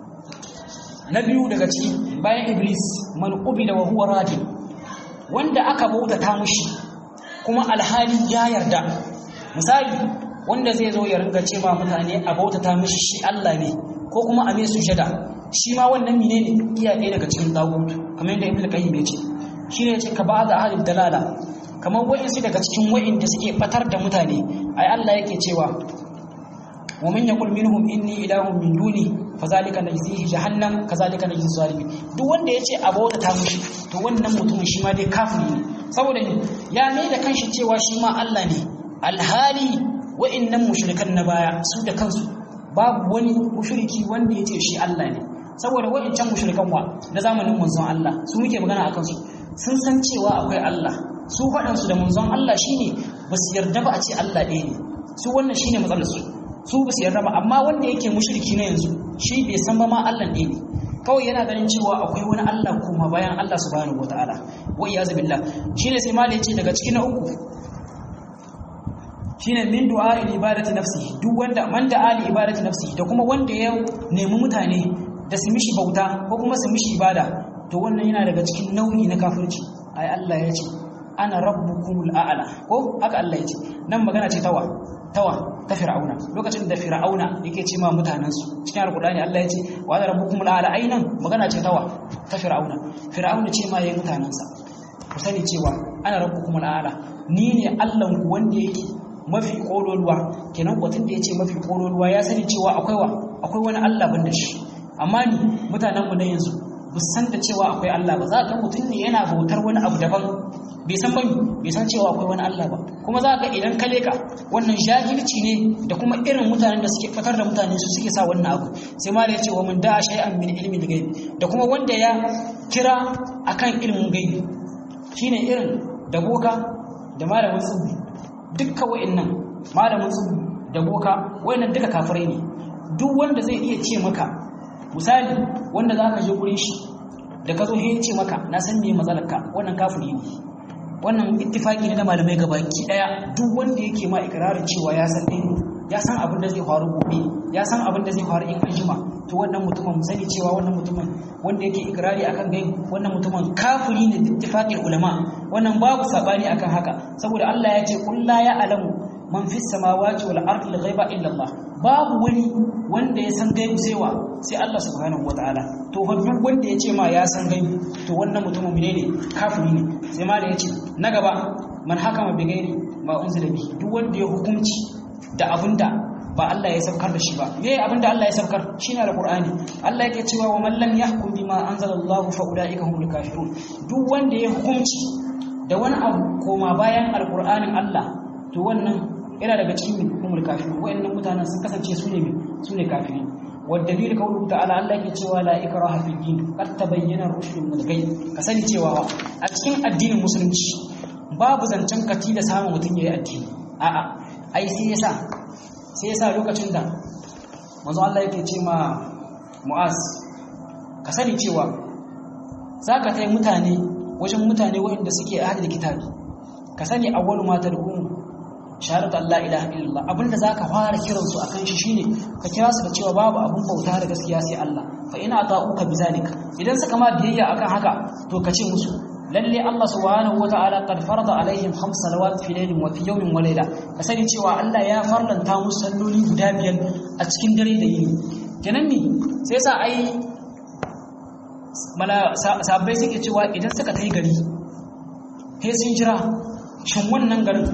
na biyu daga ciki bayan iblis man ubida wa huwa radin wanda aka bauta ta mushi kuma alhali ya yarda misali wanda zai zo ya ringa cewa mutane a bautata mishi shi Allah ne ko kuma a mai sujada shi ma wannan menene iya ɗaya daga cikin dagut kamar yadda Ibn Qayyim ya ce shine ya ce ka ba da ahli dalala kamar wa'insu daga cikin wa'inda suke batar da mutane ai Allah yake cewa wa man yaqul minhum inni ilahun min duni fazalika najzihi jahannam kazalika najzi zalimin duk wanda yace a bautata mishi to wannan mutumin shi ma dai kafiri ne saboda ya mai da kanshi cewa shi ma Allah ne alhali wa'annan mushrikan na baya su da kansu babu wani mushriki wanda yace shi Allah ne saboda wa'ancan mushrikan wa na zamanin manzon Allah su muke magana akan su sun san cewa akwai Allah su fadan su da manzon Allah shine basu yarda ba a ce Allah ɗaya ne su wannan shine matsalar su su basu yarda ba amma wanda yake mushriki na yanzu shi bai san ba ma Allah ɗaya ne kawai yana ganin cewa akwai wani Allah kuma bayan Allah subhanahu wataala wa iyaz billah shine sai malai yace daga cikin na uku shine min du'a ibadati nafsi duk wanda man da ali ibadati nafsi da kuma wanda ya nemi mutane da su mishi bauta ko kuma su mishi ibada to wannan yana daga cikin nau'i na kafirci ai Allah ya ce ana rabbukumul a'la ko haka Allah ya ce nan magana ce tawa tawa ta fir'auna lokacin da fir'auna yake ce ma mutanansu cikin alqur'ani Allah ya ce wa ana rabbukumul a'la ainan magana ce tawa ta fir'auna fir'auna ce ma yayin mutanansa ku sani cewa ana rabbukumul a'la ni ne Allah ku wanda yake mafi kololuwa kenan kwatin da yace mafi kololuwa ya sani cewa akwai wa akwai wani Allah banda shi amma ni mutanen mu na yanzu bu san da cewa akwai Allah ba za ka mutun ne yana bautar wani abu daban bai san bane bai san cewa akwai wani Allah ba kuma za ka idan ka leka wannan jahilci ne da kuma irin mutanen da suke fatar da mutane su suke sa wannan abu sai ma da yace wa man da shay'an min ilmi al-ghaib da kuma wanda ya kira akan ilmin gaibi shine irin da boka da malamin tsibbi dukkan wa'annan malamin tsibbi da boka wa'annan duka kafirai ne duk wanda zai iya ce maka misali wanda zaka je gurin shi da ka zo ya ce maka na san me matsalarka wannan kafiri ne wannan ittifaki ne na malamai gabaki daya duk wanda yake ma ikrarin cewa ya san dai ya san abin da zai faru gobe ya san abin da zai faru in anjima to wannan mutumin sani cewa wannan mutumin wanda yake ikrari akan gaibi wannan mutumin kafiri ne ittifaqil ulama wannan babu sabani akan haka saboda Allah ya ce qul la ya'lamu man fis samawati wal ardi ghaiba illa Allah babu wani wanda ya san gaibi sai wa sai Allah subhanahu wataala to fa duk wanda ya ce ma ya san gaibi to wannan mutumin menene kafiri ne sai ma da yace na gaba man hakama bi ghairi ma unzila bi duk wanda ya hukunci da abinda ba Allah ya saukar da shi ba me abinda Allah ya saukar shine alqur'ani Allah yake cewa wa man lam yahkum bima anzalallahu fa ulaika humul kafirun duk wanda ya hukunci da wani abu koma bayan alqur'anin Allah to wannan yana daga cikin humul kafirun wayannan mutanen sun kasance su ne su ne kafiri wa dalil qawluhu ta'ala Allah yake cewa la ikraha fid din qad tabayyana rushd min al-ghayb ka sani cewa a cikin addinin musulunci babu zancen kati da samun mutun yayi addini a'a ai sai yasa sai yasa lokacin da manzo Allah yake ce ma Mu'az ka sani cewa zaka tai mutane wajen mutane waɗanda suke ahlul kitabi ka sani awwalu ma tad'un shahadatu Allah ilaha illallah abinda zaka fara kiran su akan shi shine ka kira su da cewa babu abun bauta da gaskiya sai Allah fa ina ata'uka bizalika idan suka ma biyayya akan haka to ka ce musu lalle Allah subhanahu wataala qad farada alaihim khams salawat fi laylin wa fi yawmin wa layla ka sani cewa Allah ya farlanta musu salloli guda biyar a cikin dare da yini kenan ni sai sa ai mala sabbai suke cewa idan suka kai gari sai sun jira shin wannan garin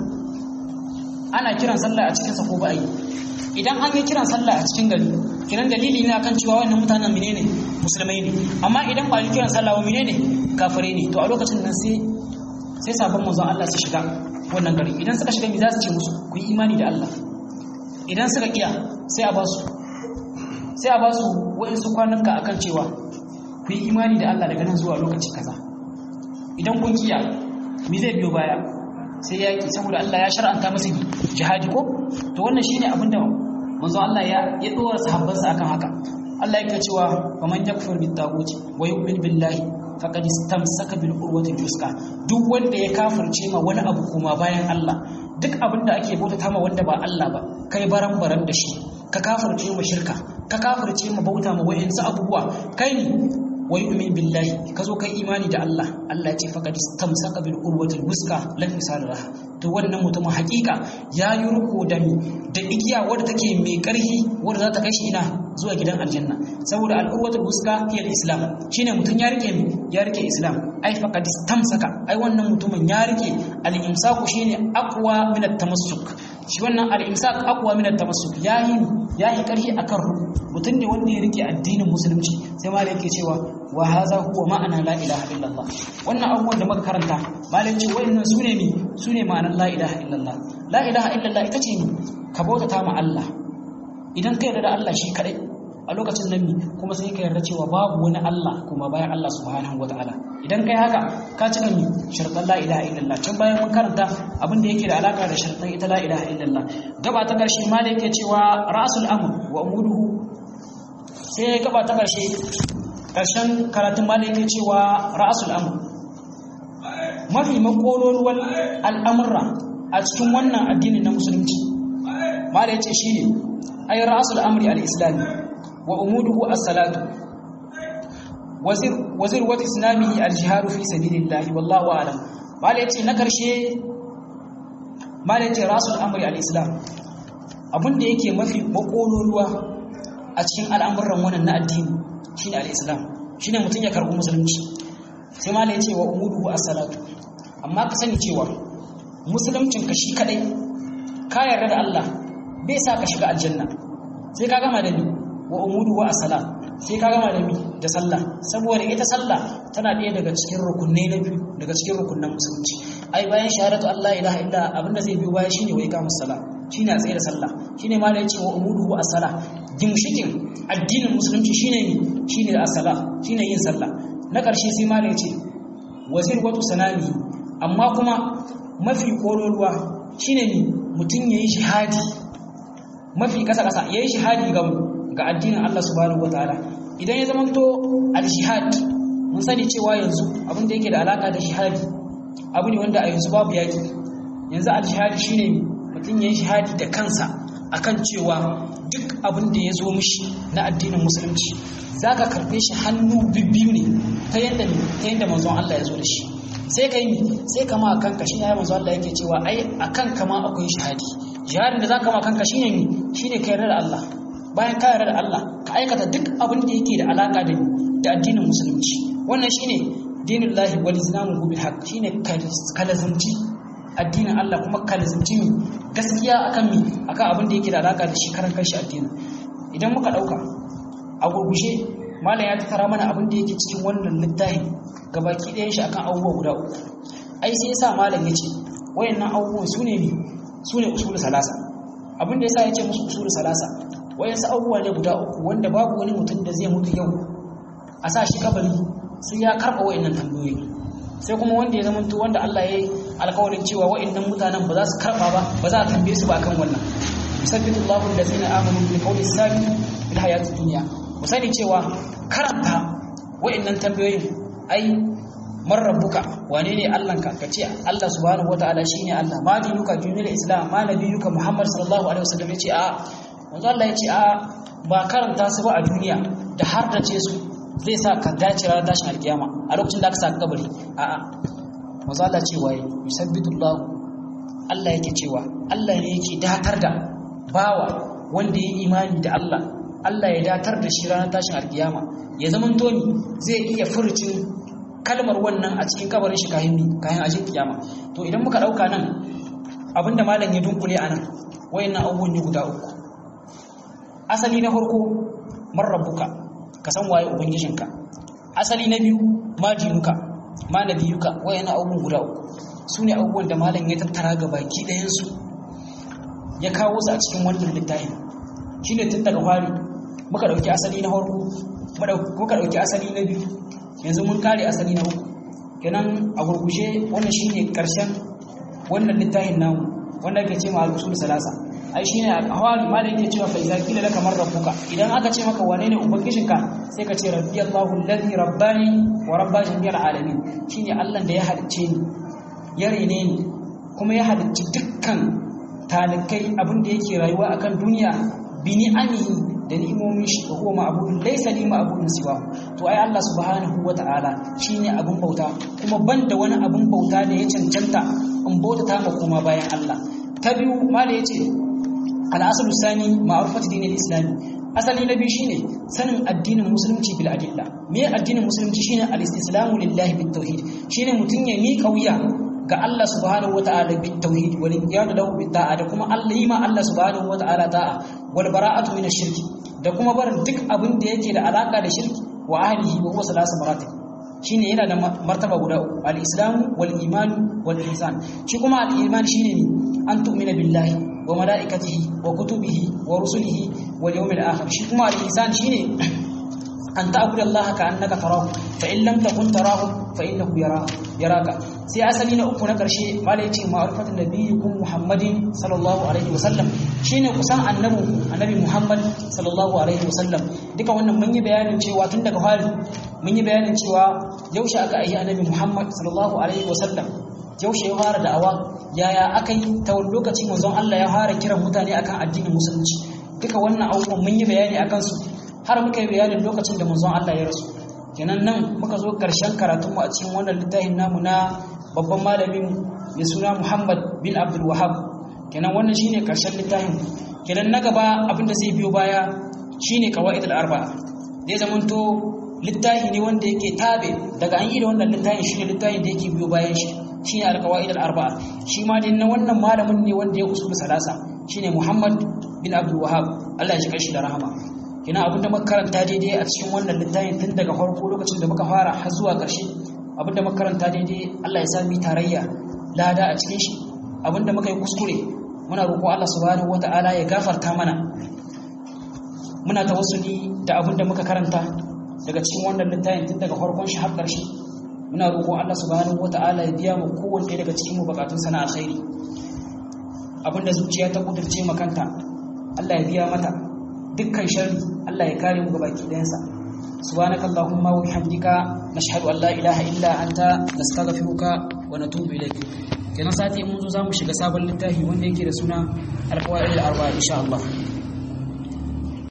ana kiran sallah a cikin sa ko ba yi idan an yi kiran sallah a cikin gari kiran dalili ne akan cewa wannan mutanen menene musulmai ne amma idan ba yi kiran sallah wa menene kafirai ne to a lokacin nan sai sai sabon manzon Allah su shiga wannan gari idan suka shiga me za su ce musu ku yi imani da Allah idan suka kiya sai a ba su sai a ba su wa'insu kwanuka akan cewa ku yi imani da Allah daga nan zuwa lokaci kaza idan kun kiya me zai biyo baya sai yaki saboda Allah ya shar'anta masa jihadi ko to wannan shine abinda manzo Allah ya ya dora sahabbansa akan haka Allah yake cewa faman yakfur bit taguti wa yu'min billahi faqad istamsaka bil urwati wuthqa duk wanda ya kafirce ma wani abu kuma bayan Allah duk abinda ake bauta ma wanda ba Allah ba kai baran baran da shi ka kafirce ma shirka ka kafirce ma bauta ma wayansu abubuwa kai ne wa yu'min billahi kazo kai imani da Allah Allah ya ce faqad istamsaka bil urwatil wuthqa lan misalaha to wannan mutum hakika ya yi ruko da mi da igiya wadda take mai karfi wadda za ta kai shi ina zuwa gidan aljanna saboda al urwatul wuthqa hiya al islam shine mutum ya rike mi ya rike islam ai faqad istamsaka ai wannan mutumin ya rike al imsaku shine aqwa min at tamassuk shi wannan al imsak aqwa min at tamassuk yayi yayi karfi akan ruku mutum ne wanda ya rike addinin musulunci sai malai yake cewa wa hadha huwa ma'ana la ilaha illallah wannan abubuwan da muka karanta malai ce wayannan sune mi sune ma'anar la ilaha illallah la ilaha illallah ita ce ka bautata ma Allah idan ka yarda da Allah shi kadai a lokacin nan mi kuma sai ka yarda cewa babu wani Allah kuma bayan Allah subhanahu wataala idan kai haka ka cika mi shartan la ilaha illallah can bayan mun karanta abin da yake da alaka da shartan ita la ilaha illallah gaba ta karshe malai yake cewa ra'sul amr wa umuduhu sai gaba ta karshe karshen karatun malai yake cewa ra'sul amr mafi makololuwar al'amurra a cikin wannan addinin na musulunci malai yace shine ay ra'sul amri al-islami wa umuduhu as-salatu wazir wazir wa islamihi al-jihad fi sabilillah wallahu a'lam malai yace na karshe malai yace ra'sul amri al-islam abinda yake mafi makololuwa a cikin al'amuran wannan na addini shine al-islam shine mutun ya karbi musulunci sai malai yace wa umuduhu as-salatu amma ka sani cewa musuluncin ka shi kadai ka yarda da Allah bai sa ka shiga aljanna sai ka gama da ni wa umudu wa as-salat sai ka gama da mi da sallah saboda ita sallah tana ɗaya daga cikin rukunai na biyu daga cikin rukunan musulunci ai bayan shahadatu Allah ilaha illa abinda zai biyo baya shine wai kamus sala shine a tsaye da sallah shine ma da yace wa umudu wa as-salat gimshikin addinin musulunci shine mi shine as-salat shine yin sallah na ƙarshe sai ma da yace wazir watu sanami amma kuma mafi kololuwa shine ne mutum yayi shahadi mafi kasa kasa yayi shahadi ga ga addinin Allah subhanahu wataala idan ya zama to al-jihad mun sani cewa yanzu abin da yake da alaka da shahadi abu ne wanda a yanzu babu yaki yanzu al-jihad shine mutum yayi shahadi da kansa akan cewa duk abin da ya zo mishi na addinin musulunci zaka karbe shi hannu bibbiyu ne ta yanda ne ta yanda manzon Allah ya zo da shi sai kai mi sai kama kanka shine ya manzo Allah yake cewa ai akan kama akwai shahadi jihadin da zaka ma kanka shine mi shine kai yarda da Allah bayan ka yarda da Allah ka aikata duk abin da yake da alaka da da addinin musulunci wannan shine dinullahi wal islamu bil haqq shine kalazumci addinin Allah kuma kalazumci mi gaskiya akan mi akan abin da yake da alaka da shi karan kanshi addini idan muka dauka a gurgushe malam ya tattara mana abin da yake cikin wannan littafi gabaki ɗayan shi akan abubuwa guda uku ai sai yasa malam yace wayannan abubuwan sune ne sune usul salasa abin da yasa yace musu usul salasa wayansu abubuwa ne guda uku wanda babu wani mutum da zai mutu yau a sa shi kabari sai ya karɓa wayannan tambayoyi, sai kuma wanda ya zamanto wanda Allah ya yi alƙawarin cewa wayannan mutanen ba za su karɓa ba ba za a tambaye su ba akan wannan. Yusabbitu Allahu allazina amanu bil qawli sabit fil hayatid dunya. Mu sani cewa karanta wayannan tambayoyin ai man rabbuka, wane ne Allahnka, ka ce Allah subhanahu wataala shine Allah, ma dinuka dinul islam, ma nabiyuka Muhammad sallallahu alaihi wasallam, yace a manzo Allah yace a ba karanta su ba a duniya da har da ce su zai sa ka dace ranar tashin alkiyama a lokacin da aka saka kabari. a a manzo Allah ce waye yusabbitullahu, Allah yake cewa Allah ne yake datar da bawa wanda ya imani da Allah, Allah ya datar da shi ranar tashin alkiyama ya zaman toni zai iya furcin kalmar wannan a cikin kabarin shi kayan kayan ajin kiyama. To idan muka dauka nan abinda malam ya dunkule anan wayannan abubuwan ne guda uku. Asali na farko man rabbuka, ka san waye ubangijinka. Asali na biyu ma dinuka, ma nabiyuka, wayannan abubuwan guda uku sune abubuwan da malam ya tattara ga baki ɗayan su ya kawo su a cikin wannan littafin. Shine tun daga fari muka dauki asali na farko, muka dauki asali na biyu, yanzu mun kare asali na uku. Kenan a gurgushe wannan shine karshen wannan littafin namu wanda yake cewa al-usul salasa. Ai shine hawali malai yake cewa fa iza kila laka man rabbuka, idan aka ce maka wane ne ubangijinka sai ka ce rabbi Allahu alladhi rabbani wa rabba jami'al alamin. Shine Allah da ya halicce ni, ya rene ni, kuma ya halicci dukkan talikai abin da yake rayuwa akan duniya bi ni'amihi da ni'imomin shi, da kuma ma'budun laysa li ma'budun siwa. To ai Allah subhanahu wata'ala shine abun bauta, kuma banda wani abun bauta da ya cancanta in bauta ma kuma bayan Allah. Ta biyu mala yace al-aslu sani ma'rifatu dinil islami. Asali na biyu shine sanin addinin musulunci bil adilla. Me addinin musulunci shine al-istislamu lillahi bit tauhid, shine mutun ya miƙa wuya ga Allah subhanahu wata'ala bit tauhid wal inqiyadu lahu bit ta'a, da kuma Allah yi ma Allah subhanahu wata'ala ta'a, wal bara'atu min ash-shirki, da kuma barin duk abin da yake da alaka da shirki wa ahlihi wa huwa salasu maratib. Shine yana da martaba guda uku, al-islam wal iman wal ihsan. Shi kuma al-iman shine ne an tu'mina billahi wa malaikatihi wa kutubihi wa rusulihi wal yawmil akhir. Shi kuma al-ihsan shine an ta'budu Allah ka annaka tarahu fa in lam takun tarahu fa innahu yaraka. Sai asali na uku na karshe malai yace ma'rifatun nabiyyukum Muhammadin sallallahu alaihi wasallam, shine kusan annabi annabi Muhammad sallallahu alaihi wasallam. Duka wannan mun yi bayanin cewa tun daga fari mun yi bayanin cewa yaushe aka yi annabi Muhammad sallallahu alaihi wasallam, yaushe ya fara da'awa, yaya aka yi ta wani lokaci manzon Allah ya fara kiran mutane akan addinin musulunci. Duka wannan abubuwan mun yi bayani akan su har muka yi bayanin lokacin da manzon Allah ya rasu. Kenan nan muka zo karshen karatun mu a cikin wannan littafin namu na babban malamin mai suna Muhammad bin Abdul Wahhab. Kenan wannan shine karshen littafin. Kenan na gaba abinda zai biyo baya shine qawaid al-arba'a. Zai zamanto littafi ne wanda yake tabe daga an yi da wannan littafin, shine littafin da yake biyo bayan shi shine al-qawaid al-arba'a. Shi ma din na wannan malamin ne wanda ya usul salasa, shine Muhammad bin Abdul Wahhab, Allah ya shi kashi da rahama. Kina abinda muka karanta daidai a cikin wannan littafin tun daga farko lokacin da muka fara har zuwa ƙarshe, abinda muka karanta daidai Allah ya sa mu tarayya lada a cikin shi. Abinda muka yi kuskure muna roƙo Allah subhanahu wataala ya gafarta mana. Muna tawassuli da abinda muka karanta daga cikin wannan littafin tun daga farkon shi har ƙarshe. Muna roƙo Allah subhanahu wataala ya biya mu kowanne daga cikin mu bukatun sana alkhairi. Abinda zuciya ta kudurce makanta Allah ya biya mata, dukkan sharri Allah ya kare mu gabaki ɗayansa. Subhanakallahumma wa bihamdika nashhadu an la ilaha illa anta nastaghfiruka wa natubu ilayk. Kenan sati mun zo zamu shiga sabon littafi wanda yake da suna al-qawaid al-arba'a insha Allah.